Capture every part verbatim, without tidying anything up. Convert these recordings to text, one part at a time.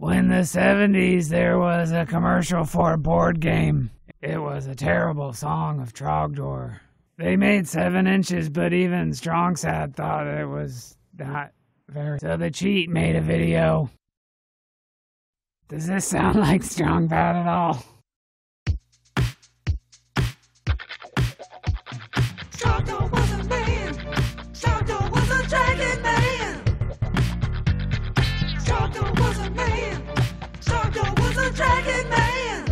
In the seventies, there was a commercial for a board game. It was a terrible song of Trogdor. They made seven inches, but even StrongSat thought it was not very... So the Cheat made a video. Does this sound like StrongBad at all? Trogdor was a man. Trogdor was a dragon man. Trogdor was a man. Trogdor was a dragon man.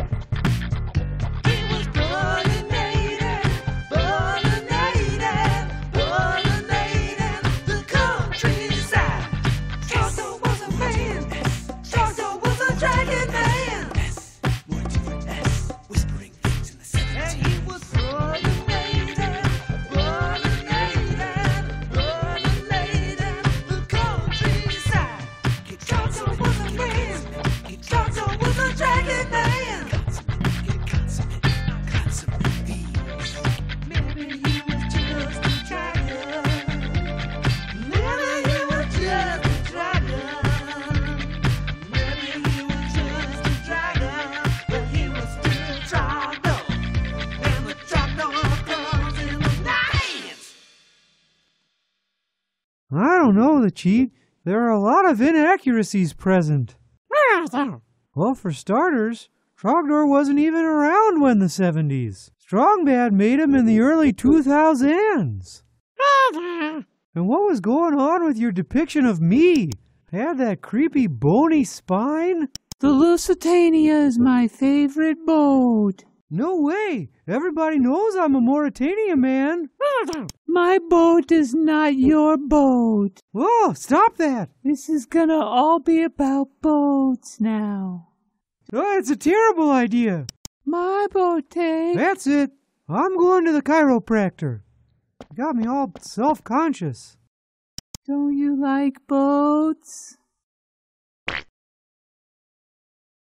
He was pollinated, pollinated, pollinated the countryside. Trogdor was a man. Trogdor was a dragon man. More to an S, whispering things in the And seventies. he was pollinated, pollinated, pollinated the countryside. Trogdor was a man. Trogdor was a dragon man. Consummate, consummate thieves. Maybe he was just a dragon. Maybe he was just a dragon. Maybe he was just a dragon, but he was still Trogdor. And the Trogdor comes in the night. I don't know, the Cheat. There are a lot of inaccuracies present. Well, for starters, Trogdor wasn't even around when the seventies. StrongBad made him in the early two thousands. And what was going on with your depiction of me? I had that creepy bony spine? The Lusitania is my favorite boat. No way! Everybody knows I'm a Mauritania man. My boat is not your boat. Whoa, stop that! This is gonna all be about boats now. Oh, it's a terrible idea. My boat, eh? That's it. I'm going to the chiropractor. Got me all self-conscious. Don't you like boats?